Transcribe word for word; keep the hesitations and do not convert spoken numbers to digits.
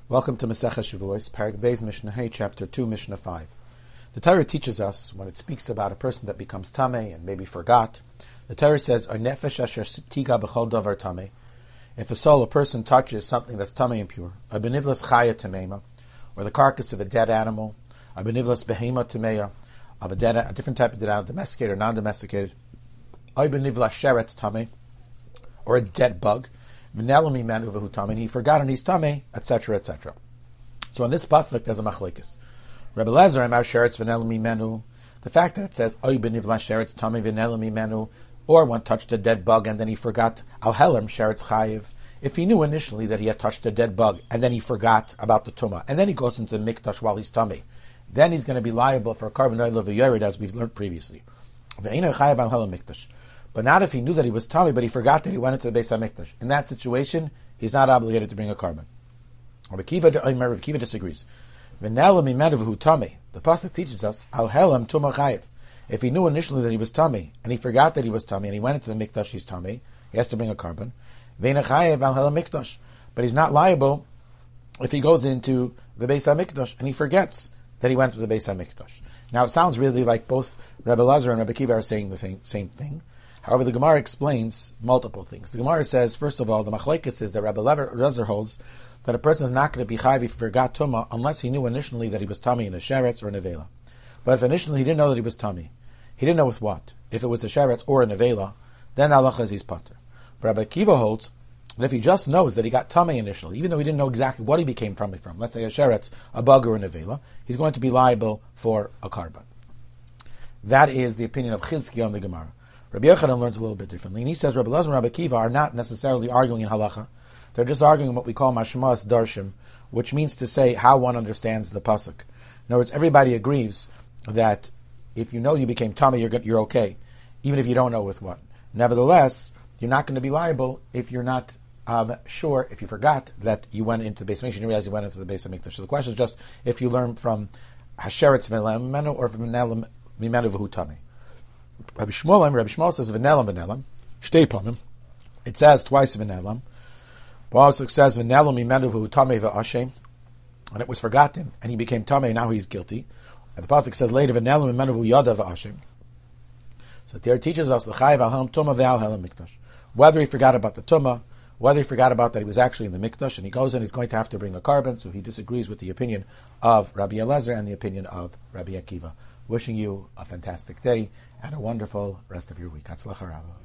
Welcome to Masechah Shavuos, Perek Beis Mishnah Hey, Chapter two, Mishnah five. The Torah teaches us, when it speaks about a person that becomes tamei and maybe forgot, the Torah says, "Or nefesh asher tiga b'chol davar tamei." If a soul, a person touches something that's tamei and pure, a benivlas chaya tameima, or the carcass of a dead animal, a benivlas behema tameya, of a dead, a different type of dead animal, domesticated or non-domesticated, a benivlas sheretz tamei, or a dead bug, and he forgot and he's tamei, et cetera, et cetera. So on this pasuk there's a machlekes. Rebbe Lezer amar sheretz v'nelu mimenu. The fact that it says oy benivla sheretz tamei v'nelu mimenu, or one touched a dead bug and then he forgot al helem sheretz chayiv. If he knew initially that he had touched a dead bug and then he forgot about the tumah, and then he goes into the mikdash while he's tamei, then he's going to be liable for a carbon oil of a yerid, as we've learned previously. Ve'eino chayiv al helem mikdash. But not if he knew that he was tamei, but he forgot that he went into the Beis HaMikdash. In that situation, he's not obligated to bring a carbon. Rabbi Kiva disagrees. The pasuk teaches us al helam tumah chayiv. If he knew initially that he was tamei and he forgot that he was tamei and he went into the mikdash, he's tamei. He has to bring a carbon. Ve'eino chayiv al helam mikdash. But he's not liable if he goes into the Beis HaMikdash and he forgets that he went to the Beis HaMikdash. Now it sounds really like both Rabbi Lazar and Rabbi Kiva are saying the same, same thing. However, the Gemara explains multiple things. The Gemara says, first of all, the machlekes is that Rabbi Lezer holds that a person is not going to be chayiv if he forgot tumah unless he knew initially that he was tamei in a sheretz or a nevela. But if initially he didn't know that he was tamei, he didn't know with what. If it was a sheretz or a nevela, then halacha is he's pater. But Rabbi Kiva holds that if he just knows that he got tamei initially, even though he didn't know exactly what he became tamei from, let's say a sheretz, a bug, or a nevela, he's going to be liable for a carbon. That is the opinion of Chizkiah on the Gemara. Rabbi Yochanan learns a little bit differently, and he says Rabbi Lezer and Rabbi Kiva are not necessarily arguing in halacha. They're just arguing what we call mashmas darshim, which means to say how one understands the pasuk. In other words, everybody agrees that if you know you became tamei, you're you're okay, even if you don't know with what. Nevertheless, you're not going to be liable if you're not um, sure, if you forgot that you went into the Beis HaMikdash, you didn't realize you went into the Beis HaMikdash. So the question is just if you learn from hasheretz v'nelu mimenu or from v'nelu mimenu v'hu tamei. Rabbi Shmuel, Rabbi Shmuel says v'nelam v'nelam, shtei panim. It says twice v'nelam. But also it says v'nelam mimenu v'hu tamei v'ashem, and it was forgotten, and he became tamei, now he's guilty. And the pasuk says later v'nelam mimenu v'hu yada v'ashem. So there teaches us l'chayiv al helem tumah ve'al helem mikdash. Whether he forgot about the tumah, whether he forgot about that he was actually in the mikdash, and he goes in, he's going to have to bring a carbon. So he disagrees with the opinion of Rabbi Eliezer and the opinion of Rabbi Akiva. Wishing you a fantastic day and a wonderful rest of your week. Hatzlacha Rabba.